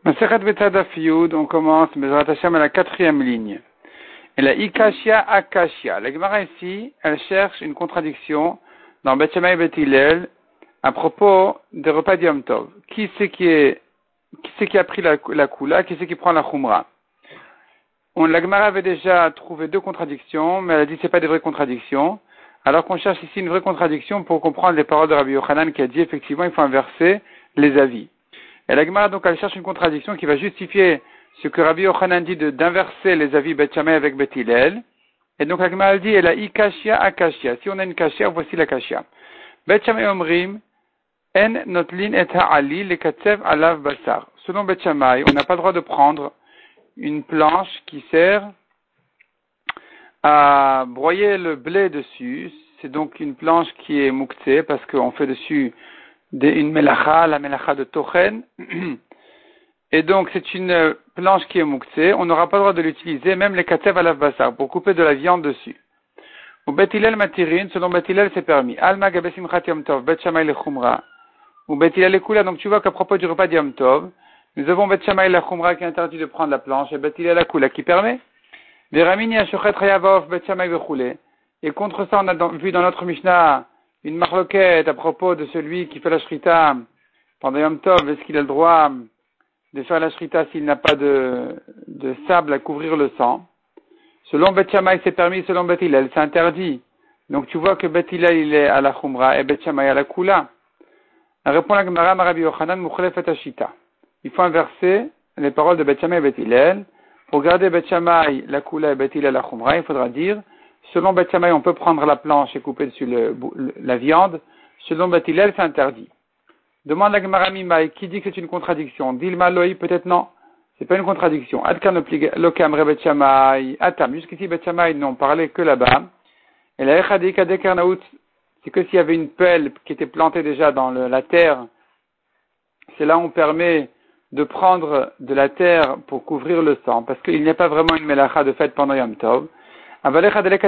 Masechet Betzadaf Yud, on commence Bezrat Hashem à la 4e ligne. Et la Ikashia Akashia. La Gemara ici, elle cherche une contradiction dans Bet Shammai et Bet Hillel à propos des repas d'Yom Tov. Qui c'est qui a pris la Kula, qui c'est qui prend la Khumra? La Gemara avait déjà trouvé deux contradictions, mais elle a dit que c'est pas des vraies contradictions. Alors qu'on cherche ici une vraie contradiction pour comprendre les paroles de Rabbi Yochanan qui a dit effectivement il faut inverser les avis. Et la Gemara, donc, elle cherche une contradiction qui va justifier ce que Rabbi Yochanan dit d'inverser les avis Bet Shammai avec Bet Hillel. Et donc, la Gemara, elle dit, elle a ikashia akashia. Si on a une kashia, voici la kashia. Bet Shammai omrim, en notlin et ha'ali lekatsev alav basar. Selon Bet Shammai, on n'a pas le droit de prendre une planche qui sert à broyer le blé dessus. C'est donc une planche qui est mouktsé parce qu'on fait dessus une melacha, la melacha de Tochen. Et donc, c'est une planche qui est mouktsé. On n'aura pas le droit de l'utiliser, même les katsev alav basar, pour couper de la viande dessus. Ou Bet Hillel matirin, selon Bet Hillel, c'est permis. Alma gabe simchat yom tov, Bet Shammai le chumra. Ou Bet Hillel le kula. Donc, tu vois qu'à propos du repas d'Yom Tov, nous avons Bet Shammai la chumra qui interdit de prendre la planche, et Bet Hillel la kula qui permet. Veramini ashochet rayavov, Bet Shammai vechule. Et contre ça, on a vu dans notre Mishnah une marloquette à propos de celui qui fait la shrita pendant Yom Tov. Est-ce qu'il a le droit de faire la shrita s'il n'a pas de sable à couvrir le sang? Selon Bet Shammai, c'est permis, selon Bet Hillel, c'est interdit. Donc tu vois que Bet Hillel, il est à la Khumra et Bet Shammai à la Kula. Répond la Gemara, Rabbi Yochanan, Mukhlefet Ashita. Il faut inverser les paroles de Bet Shammai et Bet Hillel. Pour garder Bet Shammai, la Kula et Bet Hillel, la Khumra, il faudra dire, selon Bet Shammai, on peut prendre la planche et couper dessus la viande. Selon Bet Hillel, c'est interdit. Demande la Gemara Mimai, qui dit que c'est une contradiction? Dilma Loi, peut-être non. C'est pas une contradiction. Adkan lokam re Bet Shammai. Atam. Jusqu'ici, Bet Shammai n'ont parlé que là-bas. Et la Echadika Dekarnaout, c'est que s'il y avait une pelle qui était plantée déjà dans la terre, c'est là où on permet de prendre de la terre pour couvrir le sang, parce qu'il n'y a pas vraiment une melacha de fête pendant Yom Tov. Mais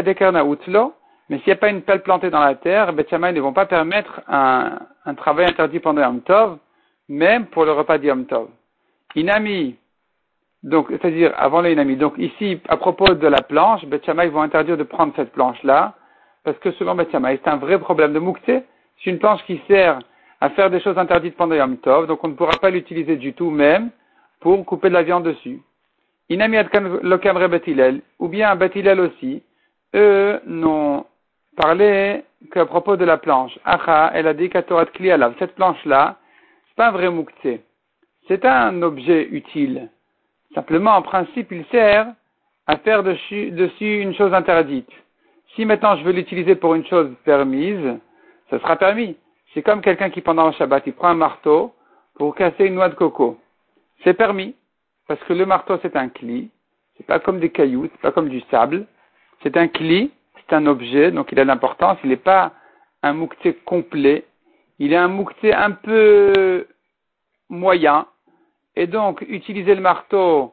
s'il n'y a pas une pelle plantée dans la terre, Bet Shammai ne vont pas permettre un travail interdit pendant Yom Tov, même pour le repas de Yom Tov. Inami, donc, c'est-à-dire avant le inami. Donc ici, à propos de la planche, Bet Shammai vont interdire de prendre cette planche-là, parce que selon Bet Shammai, c'est un vrai problème de mouktsé. C'est une planche qui sert à faire des choses interdites pendant Yom Tov, donc on ne pourra pas l'utiliser du tout, même pour couper de la viande dessus. Inami adkan lokamre Bet Hillel, ou bien Bet Hillel aussi, eux n'ont parlé qu'à propos de la planche. Acha, elle a dit katorat kli alav. Cette planche-là, c'est pas un vrai mouktsé. C'est un objet utile. Simplement, en principe, il sert à faire dessus une chose interdite. Si maintenant je veux l'utiliser pour une chose permise, ça sera permis. C'est comme quelqu'un qui pendant le Shabbat, il prend un marteau pour casser une noix de coco. C'est permis. Parce que le marteau, c'est un cli. C'est pas comme des cailloux, c'est pas comme du sable. C'est un cli, c'est un objet, donc il a de l'importance. Il n'est pas un mouktsé complet. Il est un mouktsé un peu moyen. Et donc, utiliser le marteau,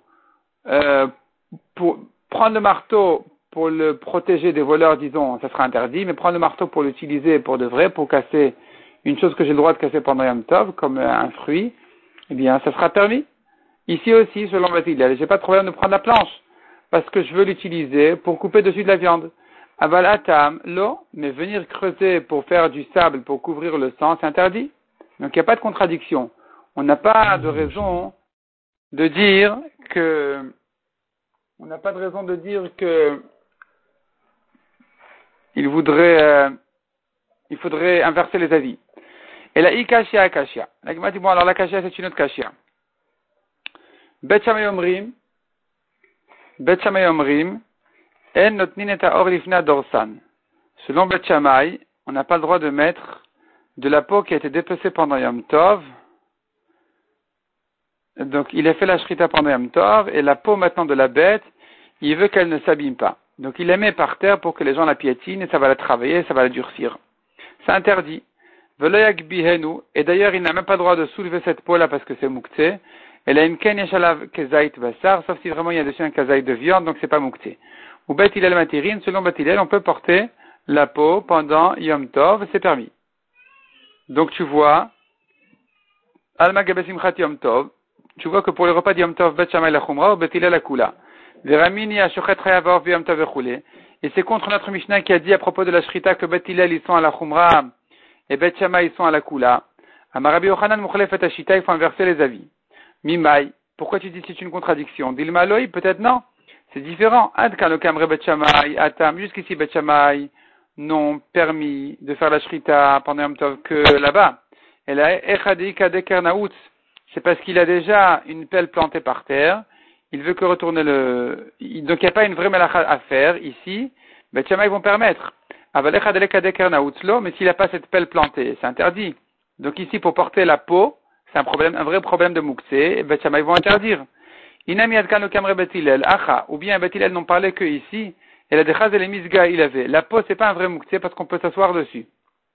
pour prendre le marteau pour le protéger des voleurs, disons, ça sera interdit, mais prendre le marteau pour l'utiliser pour de vrai, pour casser une chose que j'ai le droit de casser pendant Yom Tov, comme un fruit, eh bien, ça sera permis. Ici aussi, selon Bet Hillel, j'ai pas de problème de prendre la planche, parce que je veux l'utiliser pour couper dessus de la viande. Aval atam, l'eau, mais venir creuser pour faire du sable, pour couvrir le sang, c'est interdit. Donc il n'y a pas de contradiction. On n'a pas de raison de dire que, il faudrait inverser les avis. Et la ikashia akashia. La Gemara dit, bon, alors la kashia, c'est une autre kashia. Bet Shammai omrim, en notnin et haor lifna dorsan. Selon Bet Shammai, on n'a pas le droit de mettre de la peau qui a été dépecée pendant Yom Tov. Donc, il a fait la shrita pendant Yom Tov, et la peau maintenant de la bête, il veut qu'elle ne s'abîme pas. Donc, il la met par terre pour que les gens la piétinent, et ça va la travailler, ça va la durcir. C'est interdit. Veloyak bihenu, et d'ailleurs, il n'a même pas le droit de soulever cette peau-là parce que c'est mouktsé. Elle a une ken yeshalav kezait basar, sauf si vraiment il y a dessus un kezait de viande, donc c'est pas mouktsé. Ou Bet Hillel matirin, selon Bet Hillel, on peut porter la peau pendant Yom Tov, c'est permis. Donc, tu vois, Alma gabe simchat Yom Tov, tu vois que pour les repas d'Yom Tov, Bet Shammai la Khumra ou Bet Hillel la Kula. Veramini Ashochet Chayav Yom Tov Echule. Et c'est contre notre Mishnah qui a dit à propos de la Shrita que Bet Hillel ils sont à la Khumra et Bet Shammai ils sont à la Kula. Amarabi Yochanan Mukhlef et Ashita, il faut inverser les avis. Mimai, pourquoi tu dis que c'est une contradiction? Dilma Loi, peut-être non. C'est différent. Ad kan Kamre Bet Shammai, Atam, jusqu'ici Bet Shammai n'ont permis de faire la Shrita pendant Yom Tov que là-bas. Et là, Echadi Kadeker Naoutz, c'est parce qu'il a déjà une pelle plantée par terre. Il veut que retourner donc il n'y a pas une vraie melacha à faire ici. Bet Shammai vont permettre. Avalech Kadeker Naoutz lo, mais s'il n'a pas cette pelle plantée, c'est interdit. Donc ici, pour porter la peau, c'est un vrai problème de Moukse, et Bet Shammai vont interdire. Inami Adkan Kamre Bet Hillel, Acha, ou bien Bet Hillel n'ont parlé que ici, et la Dechaz et les Misga, il avait. La peau, c'est pas un vrai Moukse parce qu'on peut s'asseoir dessus.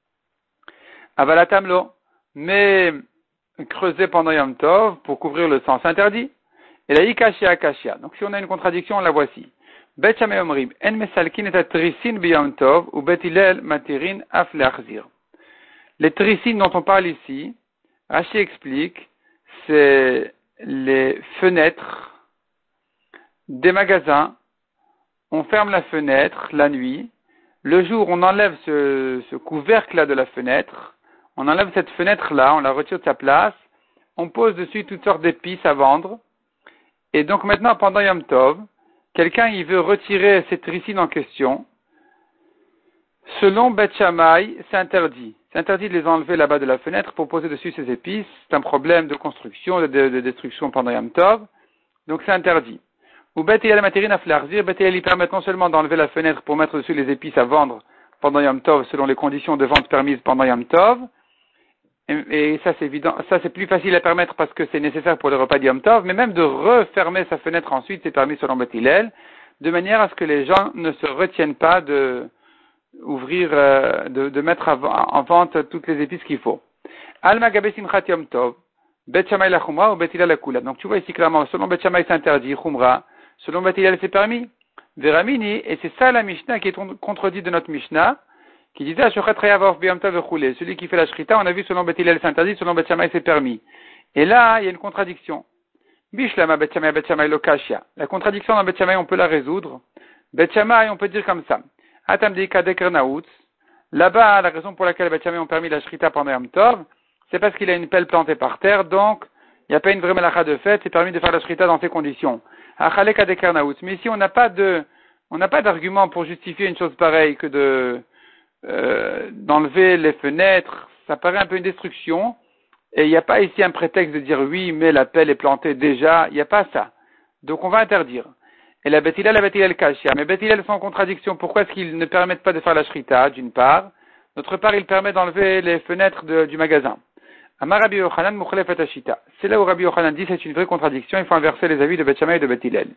Avalatamlo, mais creuser pendant Yom Tov pour couvrir le sang, c'est interdit. Et la Ikashia Akashia. Donc si on a une contradiction, la voici. Bet Shammai Omrim, En Mesalkin et Trisin B'Yom Tov, ou Bet Hillel Matirin Af Leachzir. Les tricines dont on parle ici, Rashi explique, c'est les fenêtres des magasins. On ferme la fenêtre la nuit. Le jour, on enlève ce couvercle-là de la fenêtre. On enlève cette fenêtre-là, on la retire de sa place. On pose dessus toutes sortes d'épices à vendre. Et donc maintenant, pendant Yom Tov, quelqu'un il veut retirer cette tricine en question. Selon Bet Shammai, c'est interdit. C'est interdit de les enlever là-bas de la fenêtre pour poser dessus ces épices. C'est un problème de construction, de destruction pendant Yom Tov. Donc c'est interdit. Ou Bet Hillel Materin Af Leachzir, Bet Hillel permet non seulement d'enlever la fenêtre pour mettre dessus les épices à vendre pendant Yom Tov selon les conditions de vente permises pendant Yom Tov. Et ça c'est évident, ça c'est plus facile à permettre parce que c'est nécessaire pour le repas de Yom Tov, mais même de refermer sa fenêtre ensuite, c'est permis selon Bet Hillel, de manière à ce que les gens ne se retiennent pas de mettre en vente toutes les épices qu'il faut. Alma Gabe Simchat Yom Tov, Bet Shammai la Khumra ou Bet Hillel la Kula. Donc tu vois ici clairement, selon Bet Shammai c'est interdit, Khumra, selon Bet Hillel c'est permis. Veramini, et c'est ça la Mishnah qui est contredit de notre Mishnah, qui disait Ashochet Chayav B'Yom Tov Echule. Celui qui fait la Shrita, on a vu selon Bet Hillel c'est interdit, selon Bet Shammai c'est permis. Et là, il y a une contradiction. Bishlama Bet Shammai lo Kashia. La contradiction dans Bet Shammai, on peut la résoudre. Bet Shammai, on peut dire comme ça. Atam Deika Deker Naoutz. Là-bas, la raison pour laquelle Bet Shammai ont permis la Shrita pendant Yom Tov, c'est parce qu'il a une pelle plantée par terre, donc il n'y a pas une vraie melacha de fait, c'est permis de faire la Shrita dans ces conditions. Achaleka Deker Naoutz. Mais ici, on n'a pas d'argument pour justifier une chose pareille que d'enlever les fenêtres. Ça paraît un peu une destruction. Et il n'y a pas ici un prétexte de dire oui, mais la pelle est plantée déjà. Il n'y a pas ça. Donc on va interdire. Et la Bet Hillel Kashia. Mais Bet Hillel sont en contradiction. Pourquoi est-ce qu'ils ne permettent pas de faire la Shrita, d'une part? D'autre part, ils permettent d'enlever les fenêtres du magasin. Amar Rabbi Yochanan Mukhlef et Ashita. C'est là où Rabbi Yochanan dit c'est une vraie contradiction. Il faut inverser les avis de Bet Shammai et de Bet Hillel.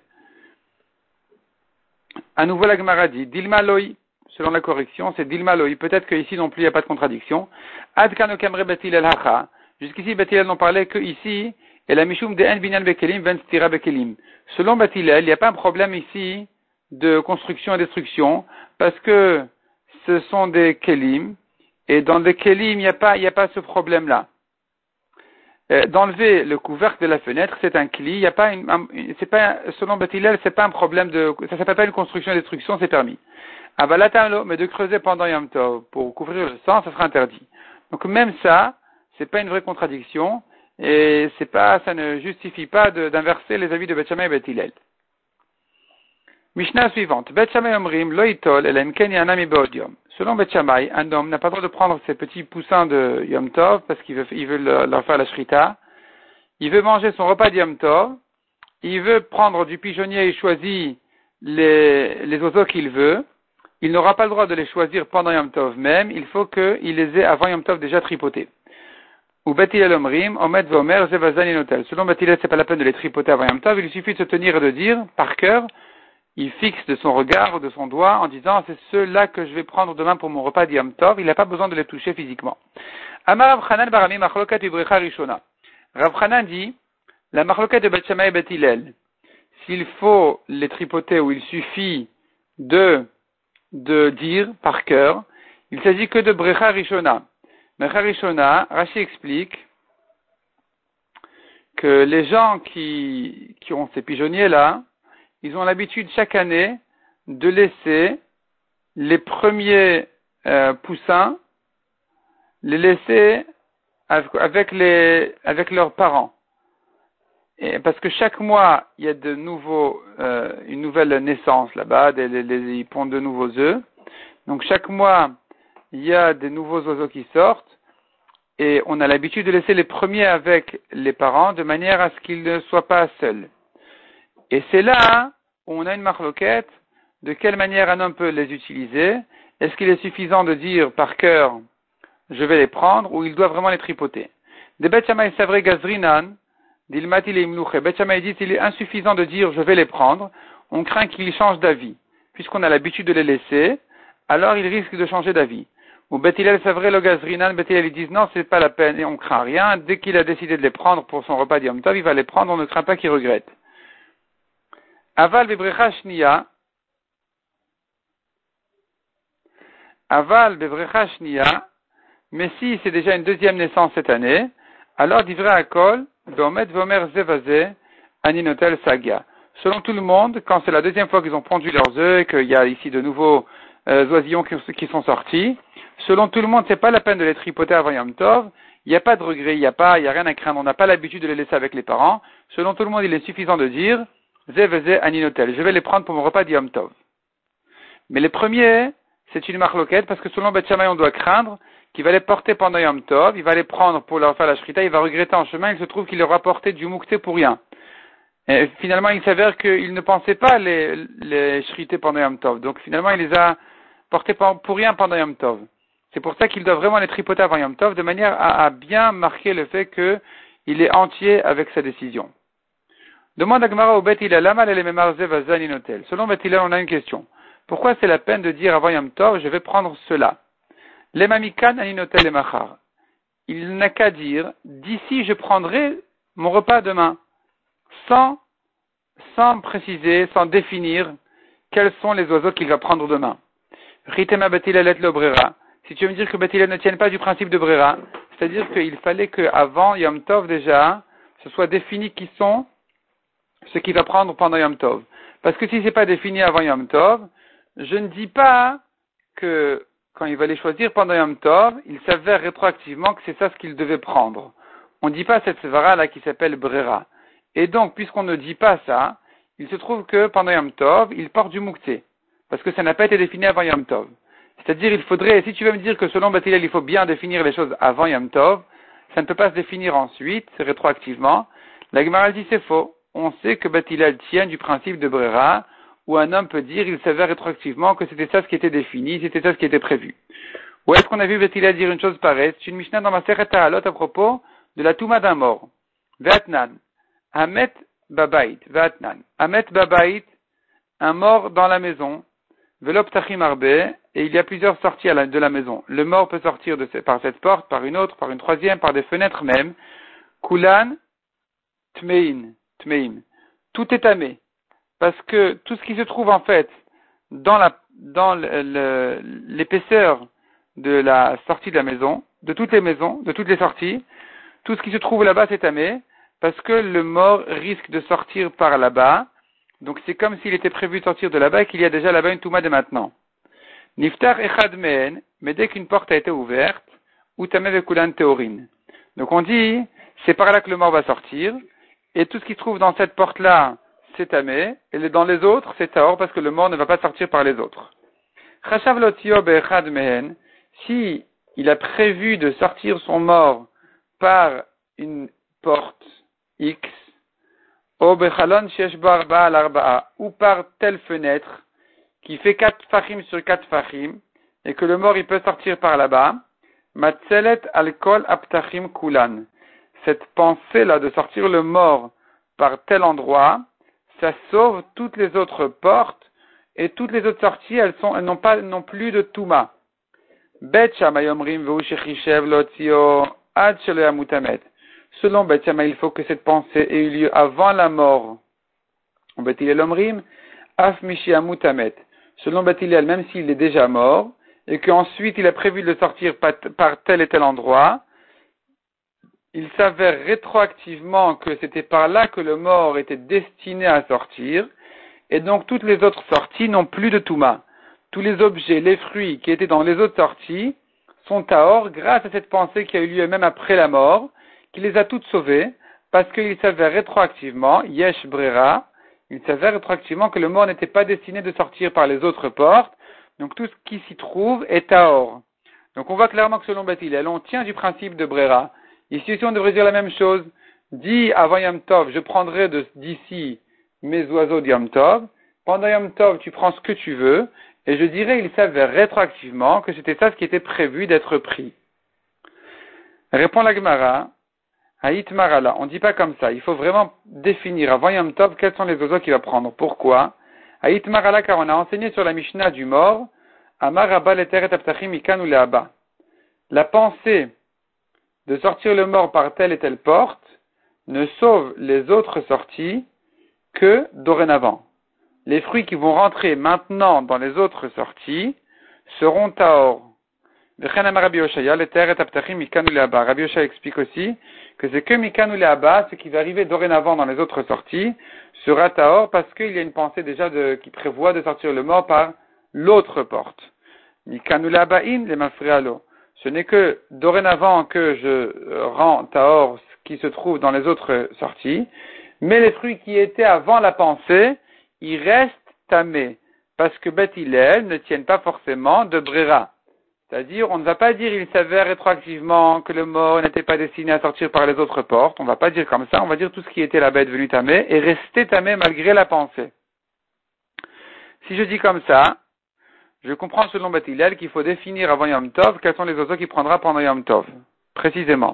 À nouveau, la Gemara dit Dilma Loi. Selon la correction, c'est Dilma Loi. Peut-être qu'ici non plus il n'y a pas de contradiction. Ad Kano Kamre Bet Hillel Hacha. Jusqu'ici, Bet Hillel n'en parlait que ici. Et la Mishum de En Binyan Bekelim, Ven Stira Bekelim. Selon Bet Hillel, il n'y a pas un problème ici de construction et destruction, parce que ce sont des Kelim, et dans des Kelim, il n'y a pas ce problème-là. D'enlever le couvercle de la fenêtre, c'est un Kli, il n'y a pas selon Bet Hillel, c'est pas un problème ça s'appelle pas une construction et destruction, c'est permis. Mais de creuser pendant Yom Tov pour couvrir le sang, ça sera interdit. Donc même ça, c'est pas une vraie contradiction, et ça ne justifie pas d'inverser les avis de Bet Shammai et Bet Hillel. Mishnah suivante. Bet Shammai Omrim, lo itol, elen ken yana mi be'od yom. Selon Bet Shammai, un homme n'a pas le droit de prendre ces petits poussins de Yom Tov, parce qu'il veut leur faire la shrita. Il veut manger son repas de Yom Tov. Il veut prendre du pigeonnier et choisir les oiseaux qu'il veut. Il n'aura pas le droit de les choisir pendant Yom Tov même. Il faut qu'il les ait avant Yom Tov déjà tripotés. Ou Bet Hillel Omrim, Omed Vomer, Zevazan Inotel. Selon Bet Hillel, c'est pas la peine de les tripoter avant Yom Tov. Il suffit de se tenir et de dire, par cœur, il fixe de son regard ou de son doigt en disant, c'est ceux-là que je vais prendre demain pour mon repas de Yom Tov. Il n'a pas besoin de les toucher physiquement. Amar Rav Chanan Barami Machlokat Ibrecha Rishona. Rav Chanan dit, la Machlokat de Bet Shammai et Bet Hillel, s'il faut les tripoter ou il suffit de dire par cœur, il s'agit que de Brecha Rishona. Brecha Rishona, Rashi explique que les gens qui ont ces pigeonniers-là, ils ont l'habitude chaque année de laisser les premiers poussins, les laisser avec leurs parents. Et parce que chaque mois, il y a une nouvelle naissance là-bas, ils pondent de nouveaux œufs. Donc chaque mois, il y a des nouveaux oiseaux qui sortent. Et on a l'habitude de laisser les premiers avec les parents de manière à ce qu'ils ne soient pas seuls. Et c'est là où on a une marloquette de quelle manière un homme peut les utiliser. Est-ce qu'il est suffisant de dire par cœur je vais les prendre ou il doit vraiment les tripoter? Des Bet Shammai Savre Gazrinan, d'Ilmati le Imlouche. Bet Shammai dit il est insuffisant de dire je vais les prendre. On craint qu'ils changent d'avis. Puisqu'on a l'habitude de les laisser, alors ils risquent de changer d'avis. Ou Bet Hillel Savre le Gazrinan, Bet Hillel ils disent non, c'est pas la peine et on craint rien. Dès qu'il a décidé de les prendre pour son repas d'Yom Tov, il va les prendre, on ne craint pas qu'il regrette. Aval Bebrecha Shniya. Aval Bebrecha Shniya. Mais si c'est déjà une deuxième naissance cette année, alors divrei Akol, Domet Vomer Zevaze, Aninotel Sagia. Selon tout le monde, quand c'est la deuxième fois qu'ils ont pondu leurs œufs et qu'il y a ici de nouveaux oisillons qui sont sortis, selon tout le monde, c'est pas la peine de les tripoter avant Yom Tov, il n'y a pas de regret, il n'y a rien à craindre, on n'a pas l'habitude de les laisser avec les parents. Selon tout le monde, il est suffisant de dire, Zevaze, Aninotel, je vais les prendre pour mon repas d'Yom Tov. Mais les premiers, c'est une marloquette parce que selon Bet Shammai, on doit craindre qu'il va les porter pendant Yom Tov, il va les prendre pour leur faire la shrita, il va regretter en chemin, il se trouve qu'il leur a porté du moukté pour rien. Et finalement, il s'avère qu'il ne pensait pas les shriter pendant Yom Tov. Donc finalement, il les a portés pour rien pendant Yom Tov. C'est pour ça qu'il doit vraiment les tripoter avant Yom Tov, de manière à bien marquer le fait qu'il est entier avec sa décision. Demande à Gemara au Bet Hillel, Lama le memar zevazan inotel. Selon Bet Hillel, on a une question. Pourquoi c'est la peine de dire avant Yom Tov, je vais prendre cela? Les mamikan aninotel et machar. Il n'a qu'à dire, d'ici je prendrai mon repas demain, sans préciser, sans définir quels sont les oiseaux qu'il va prendre demain. Ritema betilelet lo brera. Si tu veux me dire que Bethilel ne tienne pas du principe de brera, c'est-à-dire qu'il fallait qu'avant Yom Tov déjà, ce soit défini qui sont ce qu'il va prendre pendant Yom Tov. Parce que si c'est pas défini avant Yom Tov, je ne dis pas que quand il va les choisir pendant Yom Tov, il s'avère rétroactivement que c'est ça ce qu'il devait prendre. On ne dit pas cette svara là qui s'appelle brera. Et donc, puisqu'on ne dit pas ça, il se trouve que pendant Yom Tov, il porte du moukté. Parce que ça n'a pas été défini avant Yom Tov. C'est-à-dire, il faudrait, si tu veux me dire que selon Bet Hillel, il faut bien définir les choses avant Yom Tov, ça ne peut pas se définir ensuite, rétroactivement. La Gemara dit c'est faux. On sait que Bet Hillel tient du principe de brera, où un homme peut dire, il s'avère rétroactivement que c'était ça ce qui était défini, c'était ça ce qui était prévu. Où est-ce qu'on a vu Bet Hillel dire une chose pareille? C'est une Mishnah dans Masechet Halot à propos de la Touma d'un mort. Ve'atnan. Hamet Babait. Ve'atnan. Hamet Babait. Un mort dans la maison. Velop Tachim Arbe. Et il y a plusieurs sorties de la maison. Le mort peut sortir par cette porte, par une autre, par une troisième, par des fenêtres même. Kulan Tmein. Tout est tamé. Parce que tout ce qui se trouve en fait dans l'épaisseur de la sortie de la maison, de toutes les maisons, de toutes les sorties, tout ce qui se trouve là-bas c'est tamé, parce que le mort risque de sortir par là-bas. Donc c'est comme s'il était prévu de sortir de là-bas et qu'il y a déjà là-bas une touma dès maintenant. Niftar echad mehen, mais dès qu'une porte a été ouverte, ou tamé vekulan teorin. Donc on dit, c'est par là que le mort va sortir, et tout ce qui se trouve dans cette porte-là, c'est tamé, et dans les autres, c'est taor, parce que le mort ne va pas sortir par les autres. Chashav lotio be'echad mehen, si il a prévu de sortir son mort par une porte X, ou bechalon shesh bo arba'a al arba'a, ou par telle fenêtre, qui fait 4 fachim sur 4 fachim, et que le mort il peut sortir par là-bas, matzelet al kol aptachim kulan. Cette pensée-là de sortir le mort par tel endroit, ça sauve toutes les autres portes, et toutes les autres sorties, elles n'ont pas non plus de touma. Bet Shammai omrim v'hu shechishev lotzio ad shelo yamut hamet. Selon Bet Shammai, il faut que cette pensée ait eu lieu avant la mort. Bet Hillel omrim af mishi yamut hamet. Selon Bet Hillel, même s'il est déjà mort, et qu'ensuite il a prévu de le sortir par tel et tel endroit, il s'avère rétroactivement que c'était par là que le mort était destiné à sortir, et donc toutes les autres sorties n'ont plus de Touma. Tous les objets, les fruits qui étaient dans les autres sorties sont tahor grâce à cette pensée qui a eu lieu même après la mort, qui les a toutes sauvées, parce qu'il s'avère rétroactivement, yesh brera, il s'avère rétroactivement que le mort n'était pas destiné de sortir par les autres portes, donc tout ce qui s'y trouve est tahor. Donc on voit clairement que selon Beth Hillel, on tient du principe de brera. Ici aussi on devrait dire la même chose. Dis avant Yom Tov, je prendrai d'ici mes oiseaux de Yom Tov. Pendant Yom Tov, tu prends ce que tu veux. Et je dirais, il s'avère rétroactivement que c'était ça ce qui était prévu d'être pris. Répond la Gemara, Haït Marala, on ne dit pas comme ça. Il faut vraiment définir avant Yom Tov quels sont les oiseaux qu'il va prendre. Pourquoi? Haït Marala, car on a enseigné sur la Mishnah du mort, Amar Abba Leteret Aptachim Ikan ou Leaba. La pensée de sortir le mort par telle et telle porte ne sauve les autres sorties que dorénavant. Les fruits qui vont rentrer maintenant dans les autres sorties seront tahor. Rabbi Yoshaya explique aussi que c'est que Mikan ou Leaba, ce qui va arriver dorénavant dans les autres sorties, sera tahor parce qu'il y a une pensée déjà qui prévoit de sortir le mort par l'autre porte. Mikan ou Leabain, les mafrialo. Ce n'est que dorénavant que je rends tahor ce qui se trouve dans les autres sorties, mais les fruits qui étaient avant la pensée, ils restent tamés, parce que Beth Hillel ne tiennent pas forcément de brera. C'est-à-dire, on ne va pas dire il s'avère rétroactivement que le mort n'était pas destiné à sortir par les autres portes, on ne va pas dire comme ça, on va dire tout ce qui était la bête venue tamé et rester tamé malgré la pensée. Si je dis comme ça, je comprends selon Beth Hillel qu'il faut définir avant Yom Tov quels sont les oiseaux qu'il prendra pendant Yom Tov, précisément.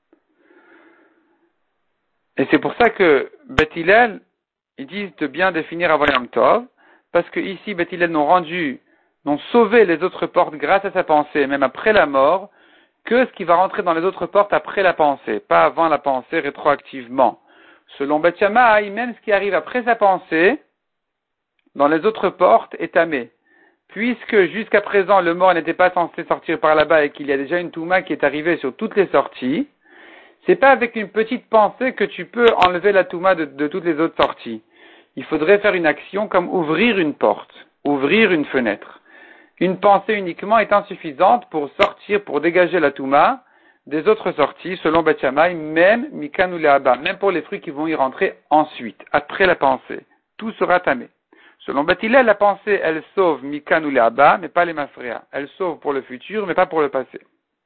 Et c'est pour ça que Beth Hillel, ils disent de bien définir avant Yom Tov, parce que ici, Beth Hillel n'ont sauvé les autres portes grâce à sa pensée, même après la mort, que ce qui va rentrer dans les autres portes après la pensée, pas avant la pensée rétroactivement. Selon Beth Shammai, même ce qui arrive après sa pensée, dans les autres portes, est tamé. Puisque jusqu'à présent, le mort n'était pas censé sortir par là-bas et qu'il y a déjà une touma qui est arrivée sur toutes les sorties, c'est pas avec une petite pensée que tu peux enlever la touma de toutes les autres sorties. Il faudrait faire une action comme ouvrir une porte, ouvrir une fenêtre. Une pensée uniquement est insuffisante pour sortir, pour dégager la touma des autres sorties, selon Beth Shammai, même Mikan ou Leaba, même pour les fruits qui vont y rentrer ensuite, après la pensée. Tout sera tamé. Selon Beth Hillel, la pensée, elle sauve Mikan ou Leaba, mais pas les mafréas. Elle sauve pour le futur, mais pas pour le passé.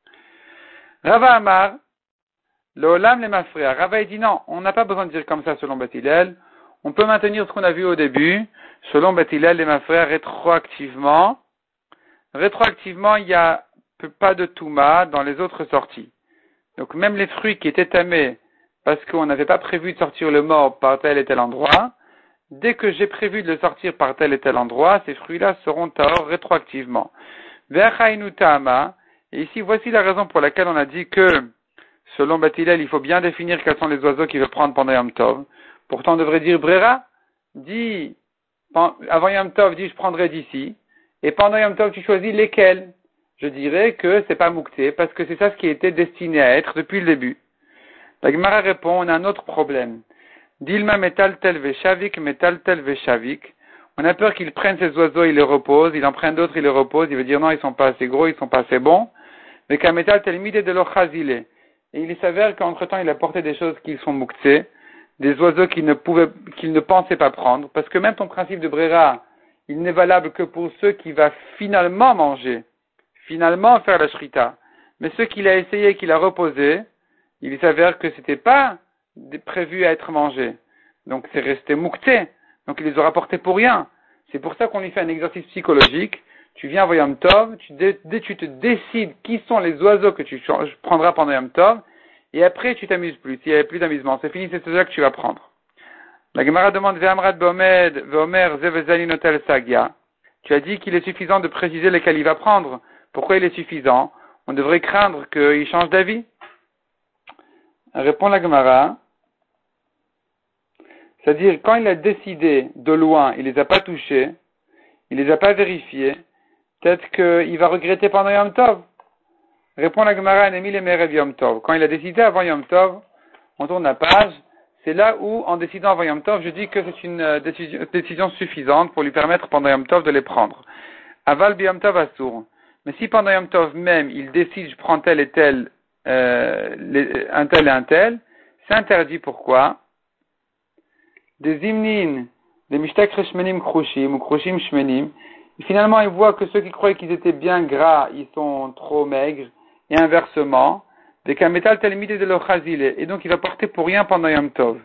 Rava Amar, l'olam les mafréas. Rava dit non, on n'a pas besoin de dire comme ça selon Beth Hillel. On peut maintenir ce qu'on a vu au début. Selon Beth Hillel, les mafréas rétroactivement, il n'y a pas de touma dans les autres sorties. Donc même les fruits qui étaient tamés parce qu'on n'avait pas prévu de sortir le mort par tel et tel endroit, dès que j'ai prévu de le sortir par tel et tel endroit, ces fruits-là seront tahor rétroactivement. Ve'achainu ta'ama, et ici voici la raison pour laquelle on a dit que, selon Beth Hillel, il faut bien définir quels sont les oiseaux qu'il veut prendre pendant Yom Tov. Pourtant on devrait dire brera, dis, avant Yom Tov, dis je prendrai d'ici, et pendant Yom Tov tu choisis lesquels. Je dirais que c'est pas moukté, parce que c'est ça ce qui était destiné à être depuis le début. La Gemara répond, on a un autre problème. Dilma metal tel veshavik, metal tel veshavik. On a peur qu'il prenne ces oiseaux, il les repose, il en prenne d'autres, il les repose, il veut dire non, ils sont pas assez gros, ils sont pas assez bons. Mais qu'un metal tel mide de l'ochazile. Et il s'avère qu'entre temps il a porté des choses qui sont mouktsé, des oiseaux qu'il ne pensait pas prendre, parce que même ton principe de brera, il n'est valable que pour ceux qui va finalement manger, finalement faire la shrita. Mais ceux qu'il a essayé, qu'il a reposé, il s'avère que c'était pas prévu à être mangé. Donc c'est resté moukté. Donc il les aura portés pour rien. C'est pour ça qu'on lui fait un exercice psychologique. Tu viens à Yom Tov, tu te décides qui sont les oiseaux que tu prendras pendant Yom Tov, et après tu t'amuses plus. S'il n'y avait plus d'amusement, c'est fini, c'est ceux-là que tu vas prendre. La Gemara demande Ve'amrad Bomed, Ve'omer Zevezalinotel Sagia. Tu as dit qu'il est suffisant de préciser lesquels il va prendre. Pourquoi il est suffisant? On devrait craindre qu'il change d'avis. Répond la Gemara. C'est-à-dire, quand il a décidé de loin, il les a pas touchés, il les a pas vérifiés, peut-être qu'il va regretter pendant Yom Tov. Répond la Gemara, Anemi le Merev Yom Tov. Quand il a décidé avant Yom Tov, on tourne la page, c'est là où, en décidant avant Yom Tov, je dis que c'est une décision suffisante pour lui permettre pendant Yom Tov de les prendre. Aval bi Yom Tov Assour. Mais si pendant Yom Tov même, il décide, je prends tel et tel, un tel et un tel, c'est interdit. Pourquoi? Des imnin, des mishtak shmenim krushim ou krushim shmenim. Finalement, il voit que ceux qui croyaient qu'ils étaient bien gras, ils sont trop maigres, et inversement, des kametal talmide de l'ochazile, et donc il va porter pour rien pendant Yom Tov.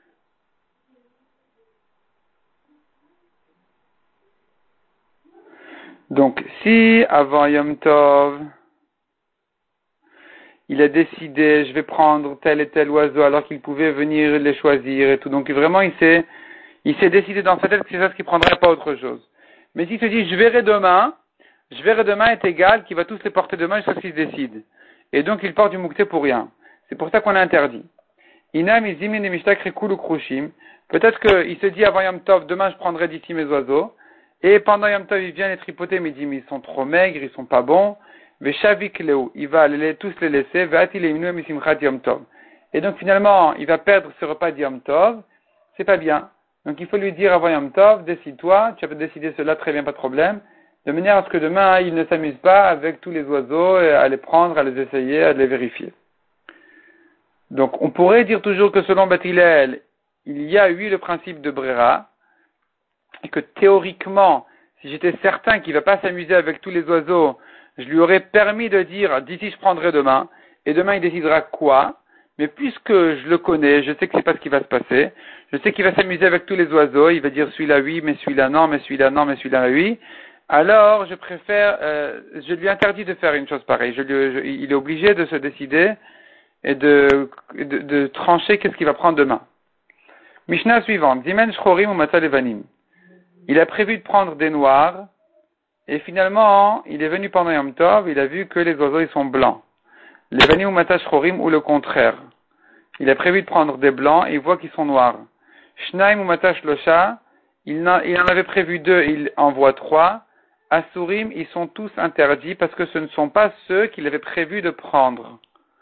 Donc, si avant Yom Tov, il a décidé, je vais prendre tel et tel oiseau alors qu'il pouvait venir les choisir et tout, donc vraiment il s'est décidé dans sa tête que c'est ça ce qu'il prendrait, pas autre chose. Mais s'il se dit, je verrai demain est égal, qu'il va tous les porter demain jusqu'à ce qu'il se décide. Et donc il porte du moukté pour rien. C'est pour ça qu'on a interdit. Inam izimin et mishtak rekulu krushim. Peut-être qu'il se dit avant Yom Tov, demain je prendrai d'ici mes oiseaux. Et pendant Yom Tov, il vient les tripoter, mais il dit, mais ils sont trop maigres, ils sont pas bons. Veshavik leu, il va tous les laisser. Ve'atil eimnu misimchat Yom Tov. Et donc finalement, il va perdre ce repas de Yom Tov. C'est pas bien. Donc il faut lui dire avant Yom Tov, décide-toi, tu as décidé cela, très bien, pas de problème. De manière à ce que demain, il ne s'amuse pas avec tous les oiseaux, à les prendre, à les essayer, à les vérifier. Donc on pourrait dire toujours que selon Beth Hillel, il y a eu le principe de Brera, et que théoriquement, si j'étais certain qu'il ne va pas s'amuser avec tous les oiseaux, je lui aurais permis de dire, d'ici je prendrai demain, et demain il décidera quoi, mais puisque je le connais, je sais que c'est pas ce qui va se passer, je sais qu'il va s'amuser avec tous les oiseaux, il va dire celui-là oui, mais celui-là non, mais celui-là non, mais celui-là oui, alors je préfère, je lui interdis de faire une chose pareille, il est obligé de se décider et de trancher qu'est-ce qu'il va prendre demain. Mishnah suivante, Zimen Shchorim ou Matzah Levanim. Il a prévu de prendre des noirs, et finalement, il est venu pendant Yom Tov, il a vu que les oiseaux, ils sont blancs. Levanim ou Matzah Shchorim, ou le contraire. Il a prévu de prendre des blancs, et il voit qu'ils sont noirs. Shnaim ou Matzah Shlosha, il en avait prévu 2, il en voit 3. Asurim, ils sont tous interdits, parce que ce ne sont pas ceux qu'il avait prévu de prendre.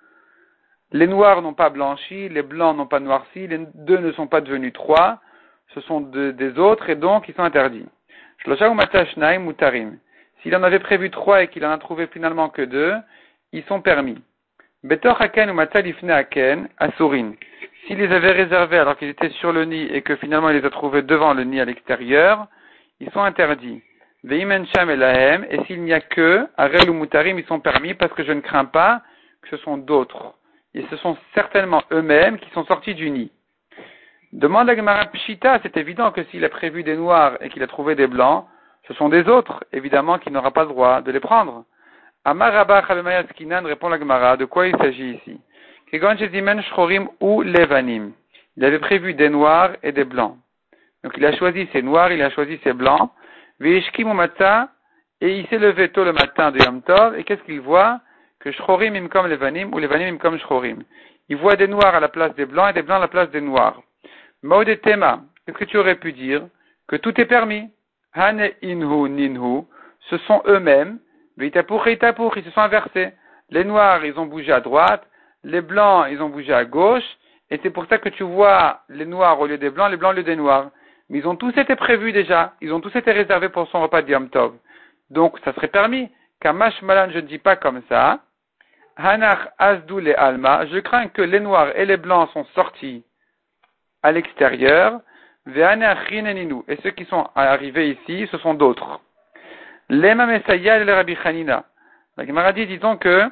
Les noirs n'ont pas blanchi, les blancs n'ont pas noirci, les 2 ne sont pas devenus 3, ce sont des autres et donc ils sont interdits. Shlosha ou Matzah Shnaim ou Tarim. S'il en avait prévu 3 et qu'il en a trouvé finalement que 2, ils sont permis. Betor Haken ou Matzah Lifne Haken, Asurin. S'il les avait réservés alors qu'ils étaient sur le nid et que finalement il les a trouvés devant le nid à l'extérieur, ils sont interdits. Veimen Sham Elahem, et s'il n'y a que, Arel ou Mutarim, ils sont permis parce que je ne crains pas que ce sont d'autres. Et ce sont certainement eux-mêmes qui sont sortis du nid. Demande à Gemara Pshita, c'est évident que s'il a prévu des noirs et qu'il a trouvé des blancs, ce sont des autres, évidemment qu'il n'aura pas le droit de les prendre. Amar Rabba Chavemaya Skinan répond la Gemara, de quoi il s'agit ici? Kegon Shezimen Shchorim ou Levanim. Il avait prévu des noirs et des blancs. Donc il a choisi ses noirs, il a choisi ses blancs. Veishkim ou Matzah, et il s'est levé tôt le matin de Yom Tov, et qu'est-ce qu'il voit? Que Shchorim imkom Levanim ou Levanim imkom Shchorim. Il voit des noirs à la place des blancs et des blancs à la place des noirs. Maud Tema, qu'est-ce que tu aurais pu dire? Que tout est permis. Hane inhu ninhu, ce sont eux-mêmes. Veitapur reitapur, ils se sont inversés. Les noirs, ils ont bougé à droite. Les blancs, ils ont bougé à gauche. Et c'est pour ça que tu vois les noirs au lieu des blancs, les blancs au lieu des noirs. Mais ils ont tous été prévus déjà. Ils ont tous été réservés pour son repas de Yom Tov. Donc, ça serait permis. Kamash Malan, je ne dis pas comme ça. Hanach Asdou le Alma, je crains que les noirs et les blancs sont sortis à l'extérieur. Ve'anach Rineninu, et ceux qui sont arrivés ici, ce sont d'autres. Lema Mesaya et le Rabbi Hanina. La Gemara dit, disons que,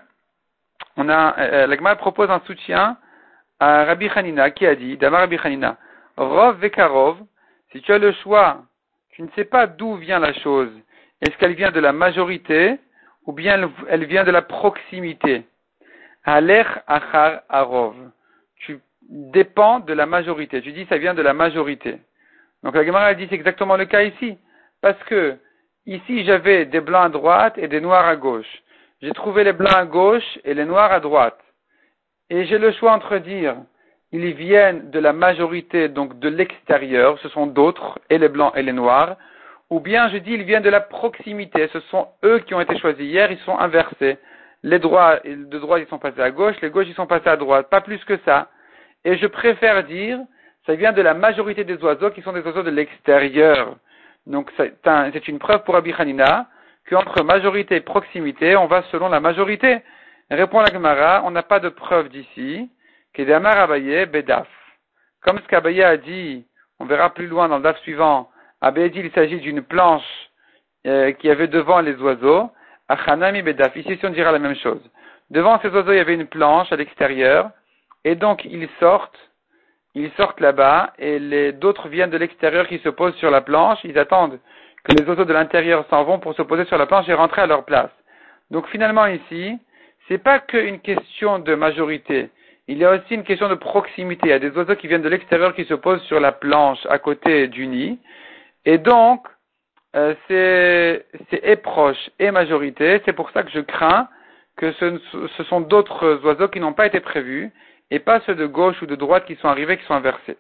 la Gemara propose un soutien à Rabbi Hanina, qui a dit, d'Amar Rabbi Hanina, Rov Vekarov, si tu as le choix, tu ne sais pas d'où vient la chose. Est-ce qu'elle vient de la majorité, ou bien elle vient de la proximité? Aler achar arov. Tu dépends de la majorité. Tu dis ça vient de la majorité. Donc la Gemara dit c'est exactement le cas ici. Parce que ici j'avais des blancs à droite et des noirs à gauche. J'ai trouvé les blancs à gauche et les noirs à droite. Et j'ai le choix entre dire ils viennent de la majorité, donc de l'extérieur, ce sont d'autres, et les blancs et les noirs, ou bien je dis ils viennent de la proximité, ce sont eux qui ont été choisis hier, ils sont inversés. Les droits, de droite, ils sont passés à gauche, les gauches, ils sont passés à droite. Pas plus que ça. Et je préfère dire, ça vient de la majorité des oiseaux qui sont des oiseaux de l'extérieur. Donc, c'est une preuve pour Rabbi Hanina qu'entre majorité et proximité, on va selon la majorité. Répond la Gemara, on n'a pas de preuve d'ici, qu'Edamar Abaye Bedaf. Comme ce qu'Abaye a dit, on verra plus loin dans le daf suivant, Abaye dit il s'agit d'une planche qui avait devant les oiseaux, Achanami Bedaf. Ici, si on dira la même chose. Devant ces oiseaux, il y avait une planche à l'extérieur, et donc ils sortent là-bas, et d'autres viennent de l'extérieur qui se posent sur la planche, ils attendent que les oiseaux de l'intérieur s'en vont pour se poser sur la planche et rentrer à leur place. Donc finalement ici, c'est pas qu'une question de majorité, il y a aussi une question de proximité. Il y a des oiseaux qui viennent de l'extérieur qui se posent sur la planche à côté du nid, et donc c'est et proche et majorité, c'est pour ça que je crains que ce sont d'autres oiseaux qui n'ont pas été prévus, et pas ceux de gauche ou de droite qui sont arrivés, qui sont inversés.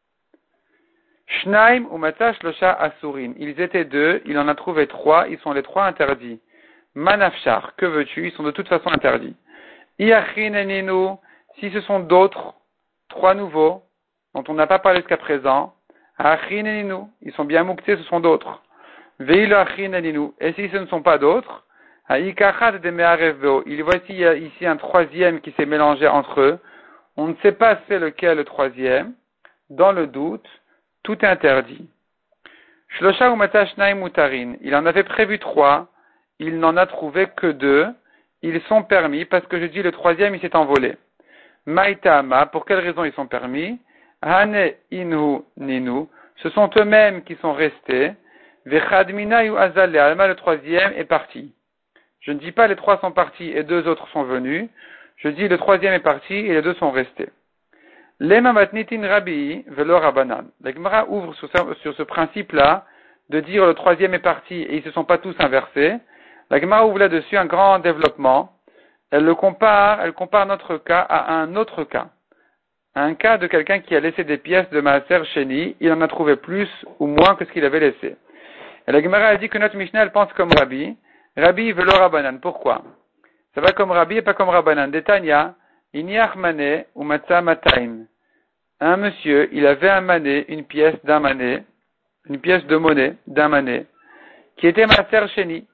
Shnaim ou Matash Losha Asurin. Ils étaient deux, il en a trouvé trois, ils sont les trois interdits. Manafshar, que veux-tu? Ils sont de toute façon interdits. Iachin et Ninu, si ce sont d'autres, trois nouveaux, dont on n'a pas parlé jusqu'à présent, Achin et Ninu, ils sont bien mouktés, ce sont d'autres. Veilo Achin et Ninu, et si ce ne sont pas d'autres, Haikachat de Me'areveo, il voit ici un troisième qui s'est mélangé entre eux. On ne sait pas c'est lequel le troisième. Dans le doute, tout est interdit. Shlosha ou matashnaim mutarin. Il en avait prévu trois. Il n'en a trouvé que deux. Ils sont permis parce que je dis le troisième il s'est envolé. Maïtama. Pour quelle raison ils sont permis? Hane inhu ninu. Ce sont eux-mêmes qui sont restés. Vechadmina yu azal alma. Le troisième est parti. Je ne dis pas les trois sont partis et deux autres sont venus. Je dis le troisième est parti et les deux sont restés. Lema matnitin Rabbi velo Rabanan. La Gemara ouvre sur ce principe-là de dire le troisième est parti et ils se sont pas tous inversés. La Gemara ouvre là-dessus un grand développement. Elle compare notre cas à un autre cas. Un cas de quelqu'un qui a laissé des pièces de Maaser Sheni, il en a trouvé plus ou moins que ce qu'il avait laissé. Et la Gemara a dit que notre Mishnah elle pense comme Rabbi. Rabbi velo Rabanan. Pourquoi? Ça va comme Rabbi et pas comme Rabbanan. Detanya, Inyach mané ou matza mataim. Un monsieur, il avait un mané, une pièce d'un mané, une pièce de monnaie d'un mané, qui était Maaser Sheni.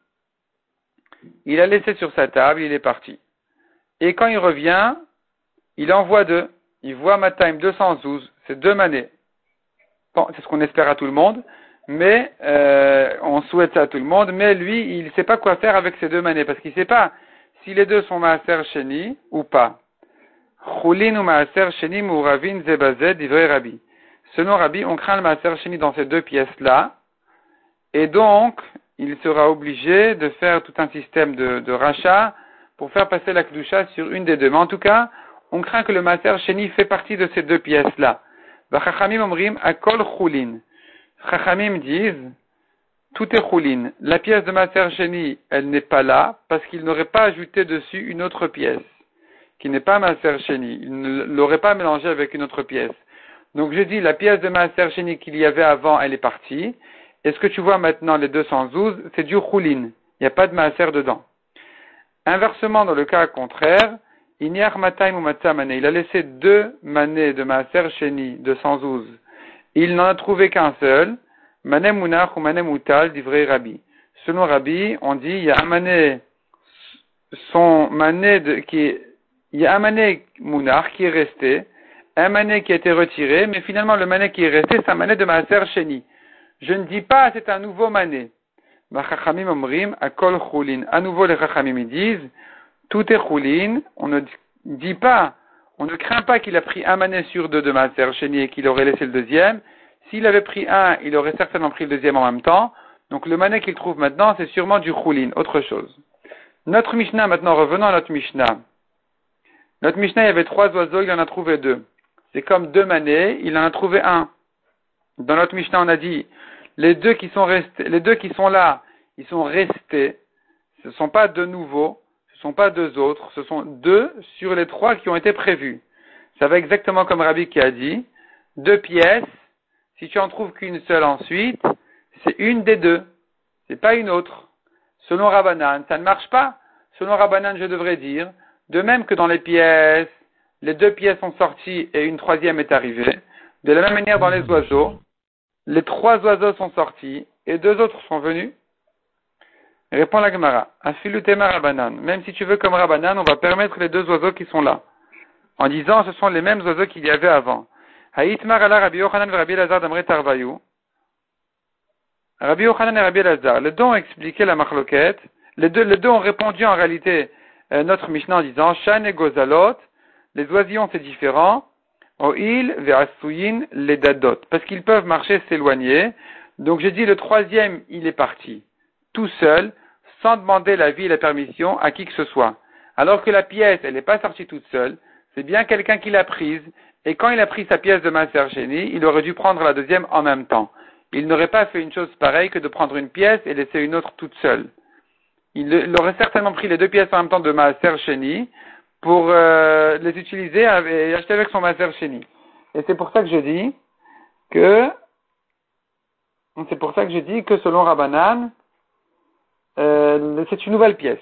Il a laissé sur sa table, il est parti. Et quand il revient, il envoie deux. Il voit mataim 212, c'est deux manés. Bon, c'est ce qu'on espère à tout le monde, mais on souhaite ça à tout le monde, mais lui, il ne sait pas quoi faire avec ces deux manés, parce qu'il ne sait pas si les deux sont Maaser Sheni ou pas. Chulin ou Maaser Sheni Mouravin Zebazed divrei Rabbi. Selon Rabbi, on craint le Maaser Sheni dans ces deux pièces-là, et donc, il sera obligé de faire tout un système de rachat pour faire passer la Kedusha sur une des deux. Mais en tout cas, on craint que le Maaser Sheni fait partie de ces deux pièces-là. Chachamim omrim akol chulin. Chachamim disent, tout est choulin. La pièce de Maaser Sheni, elle n'est pas là, parce qu'il n'aurait pas ajouté dessus une autre pièce, qui n'est pas Maaser Sheni. Il ne l'aurait pas mélangé avec une autre pièce. Donc je dis, la pièce de Maaser Sheni qu'il y avait avant, elle est partie. Et ce que tu vois maintenant, les 212, c'est du choulin. Il n'y a pas de Maaser dedans. Inversement, dans le cas contraire, Inyar Mataim ou Matzah Mané, il a laissé deux manés de Maaser Sheni, 212. Il n'en a trouvé qu'un seul, Mané Mounach ou Mané Moutal, divrei Rabbi. Selon Rabbi, on dit, il y a un mané, il y a un mané Mounach qui est resté, un mané qui a été retiré, mais finalement le mané qui est resté, c'est un mané de Maaser Sheni. Je ne dis pas, c'est un nouveau mané. Chachamim omrim, akol chulin. À nouveau, les Chachamim disent, tout est chulin. On ne dit pas, on ne craint pas qu'il a pris un mané sur deux de Maaser Sheni et qu'il aurait laissé le deuxième. S'il avait pris un, il aurait certainement pris le deuxième en même temps. Donc le mané qu'il trouve maintenant, c'est sûrement du chulin, autre chose. Notre Mishnah, maintenant, revenons à notre Mishnah. Notre Mishnah, il y avait trois oiseaux, il en a trouvé deux. C'est comme deux manés, il en a trouvé un. Dans notre Mishnah, on a dit, les deux qui sont là, ils sont restés. Ce ne sont pas deux nouveaux, ce ne sont pas deux autres, ce sont deux sur les trois qui ont été prévus. Ça va exactement comme Rabbi qui a dit, deux pièces, si tu en trouves qu'une seule ensuite, c'est une des deux, c'est pas une autre. Selon Rabbanan, ça ne marche pas. selon Rabbanan, je devrais dire, de même que dans les pièces, les 2 pièces sont sorties et une troisième est arrivée. De la même manière, dans les oiseaux, les 3 oiseaux sont sortis et 2 autres sont venus. Répond la Gemara. Afilutema Rabbanan. Même si tu veux comme Rabbanan, on va permettre les 2 oiseaux qui sont là. En disant, ce sont les mêmes oiseaux qu'il y avait avant. Haïtmar ala Rabbi Yochanan ve Rabbi Elazar d'Amre Tarvayu. Rabbi Yochanan et Rabbi Elazar. Les deux ont expliqué la marloquette. Les deux ont répondu en réalité notre Mishnah en disant, Shan et Gozalot, les oisillons c'est différent. Oil ve Asuyin les dadot. Parce qu'ils peuvent marcher, s'éloigner. Donc j'ai dit le troisième, il est parti. Tout seul, sans demander l'avis et la permission à qui que ce soit. Alors que la pièce, elle n'est pas sortie toute seule. C'est bien quelqu'un qui l'a prise, et quand il a pris sa pièce de Maaser Sheni, il aurait dû prendre la deuxième en même temps. Il n'aurait pas fait une chose pareille que de prendre une pièce et laisser une autre toute seule. Il aurait certainement pris les 2 pièces en même temps de Maaser Sheni pour les utiliser et acheter avec son Maaser Sheni. Et c'est pour ça que je dis que selon Rabbanan, c'est une nouvelle pièce.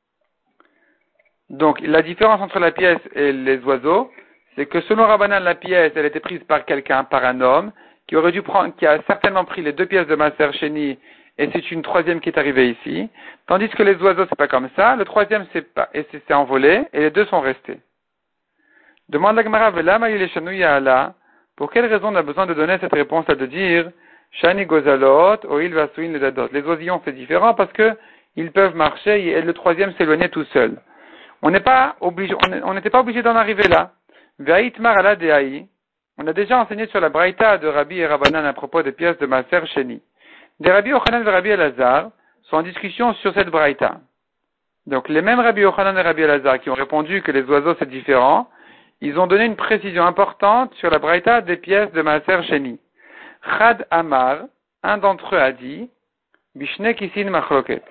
Donc, la différence entre la pièce et les oiseaux, c'est que selon Rabbanan, la pièce, elle était prise par quelqu'un, par un homme, qui a certainement pris les 2 pièces de Maaser Sheni, et c'est une troisième qui est arrivée ici. Tandis que les oiseaux, c'est pas comme ça. Le troisième, c'est envolé, et les 2 sont restés. Demande la Gemara, pour quelle raison on a besoin de donner cette réponse-là, de dire, Shani Gozalot, Oil Vasuin le Dadot. Les oisillons, c'est différent parce que ils peuvent marcher, et le troisième s'éloignait tout seul. On n'était pas obligé d'en arriver là. Ve'aitmar ala de'ai. On a déjà enseigné sur la braïta de Rabbi et Rabbanan à propos des pièces de Maaser Sheni. Des Rabbi Yochanan et Rabbi Elazar sont en discussion sur cette braïta. Donc les mêmes Rabbi Yochanan et Rabbi Elazar qui ont répondu que les oiseaux c'est différent, ils ont donné une précision importante sur la braïta des pièces de Maaser Sheni. Chad Amar, un d'entre eux a dit, Bishne Kisin Machloket.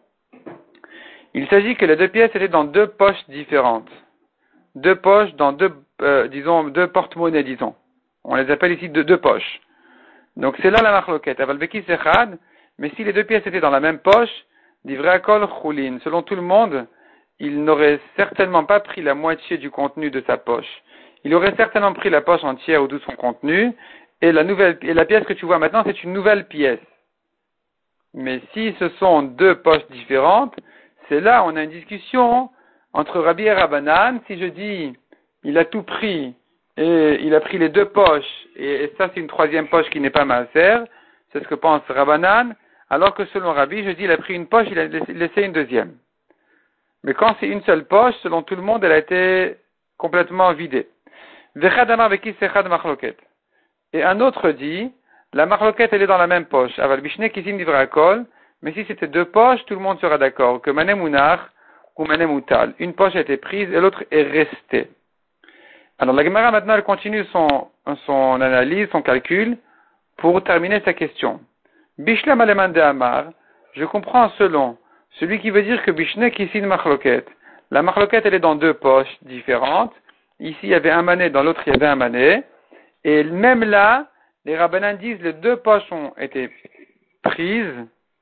Il s'agit que les 2 pièces étaient dans 2 poches différentes. 2 poches dans 2 porte-monnaies, disons. On les appelle ici 2 poches. Donc c'est là la machloket. Avalbeki sechad, mais si les 2 pièces étaient dans la même poche, divrakol chulin. Selon tout le monde, il n'aurait certainement pas pris la moitié du contenu de sa poche. Il aurait certainement pris la poche entière ou tout son contenu, et la pièce que tu vois maintenant, c'est une nouvelle pièce. Mais si ce sont 2 poches différentes, c'est là on a une discussion entre Rabbi et Rabbanan. Si je dis il a tout pris et il a pris les 2 poches et ça c'est une troisième poche qui n'est pas Maaser, c'est ce que pense Rabbanan. Alors que selon Rabbi, je dis il a pris une poche, il a laissé une deuxième. Mais quand c'est une seule poche, selon tout le monde, elle a été complètement vidée. Vechad amar veki sechad machloket. Et un autre dit la machloket elle est dans la même poche. Aval bishne kisin divrakol. Mais si c'était 2 poches, tout le monde sera d'accord que manem unar ou manem utal. Une poche a été prise et l'autre est restée. Alors la Gemara maintenant elle continue son analyse, son calcul pour terminer sa question. Bishlam aleman de amar, je comprends selon celui qui veut dire que bishne kisin machloket. La machloket elle est dans 2 poches différentes. Ici il y avait un mané, dans l'autre il y avait un mané. Et même là, les rabbanan disent les 2 poches ont été prises.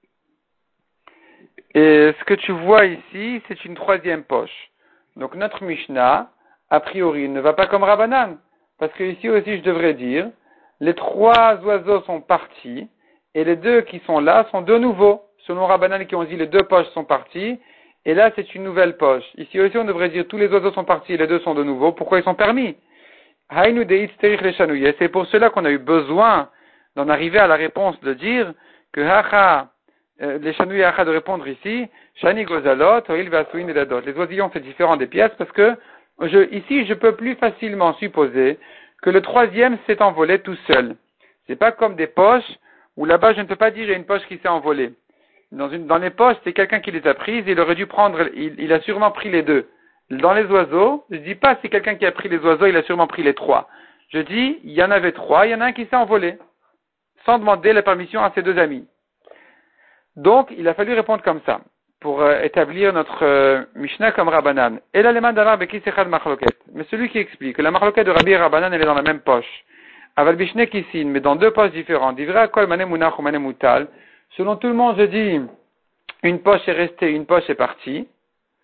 Et ce que tu vois ici, c'est une troisième poche. Donc notre Mishnah, a priori, ne va pas comme Rabbanan. Parce que ici aussi, je devrais dire, les 3 oiseaux sont partis, et les 2 qui sont là sont de nouveau. Selon Rabbanan qui ont dit les 2 poches sont parties, et là c'est une nouvelle poche. Ici aussi, on devrait dire tous les oiseaux sont partis et les 2 sont de nouveau. Pourquoi ils sont permis? C'est pour cela qu'on a eu besoin d'en arriver à la réponse de dire que les chanouilles de répondre ici, Shani Gozalot, Oil Vasuin et Dadot. Les oisillons c'est différent des pièces parce que ici je peux plus facilement supposer que le troisième s'est envolé tout seul. C'est pas comme des poches où là-bas je ne peux pas dire il y a une poche qui s'est envolée. Dans les poches c'est quelqu'un qui les a prises, il aurait dû prendre, il a sûrement pris les 2. Dans les oiseaux, je dis pas c'est quelqu'un qui a pris les oiseaux, il a sûrement pris les 3. Je dis il y en avait 3, il y en a un qui s'est envolé sans demander la permission à ses 2 amis. Donc, il a fallu répondre comme ça, pour établir notre Mishnah comme Rabbanan. Et l'aleman d'avar beki sechad machloket. Mais celui qui explique que la machloket de Rabbi et Rabbanan, elle est dans la même poche. Aval bishne kisin, mais dans 2 poches différentes. Divra kol manem unach ou manem utal. Selon tout le monde, je dis, une poche est restée, une poche est partie.